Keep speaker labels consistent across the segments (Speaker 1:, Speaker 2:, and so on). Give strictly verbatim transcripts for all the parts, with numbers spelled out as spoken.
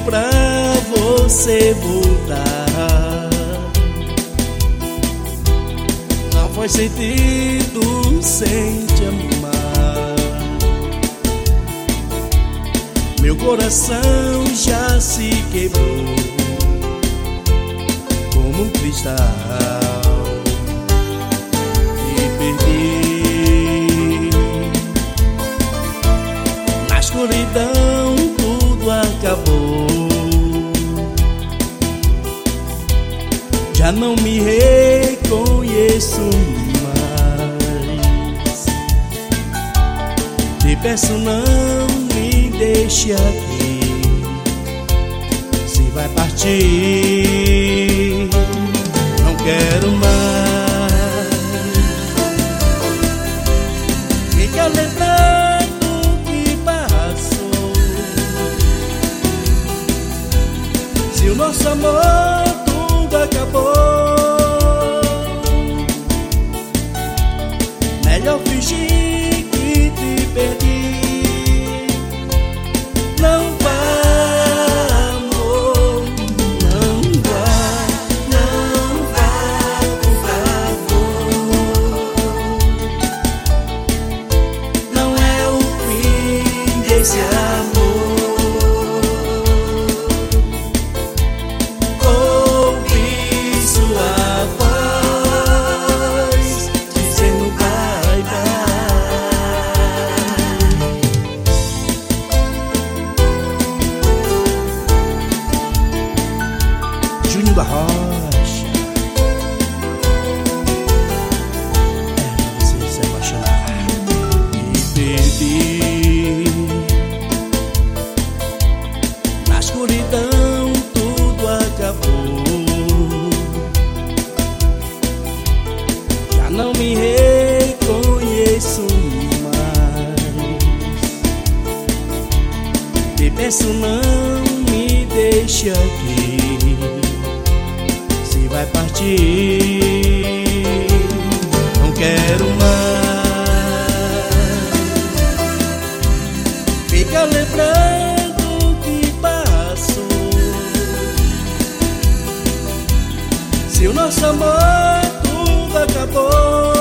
Speaker 1: pra você voltar. Não faz sentido sem te amar. Meu coração já se quebrou como um cristal. Te perdi na escuridão, tudo acabou. Já não me reconheço mais. Te peço, não me deixe aqui. Se vai partir, não quero mais. Fica lembrando o que passou. Se o nosso amor tudo acabou, melhor fingir que te perdi. Não vá, amor, não vá, não vá, por favor. Não é o fim desse amor. Ouvi sua voz dizendo bye bye. Júnior da Rocha, é você se apaixonar. Me perdi na escuridão, tudo acabou. Já não me reconheço mais. Te peço, não me deixe aqui. Se vai partir, não quero mais. Fica lembrando o que passou. Se o nosso amor tudo acabou,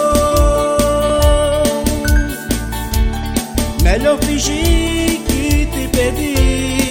Speaker 1: melhor fingir que te perdi.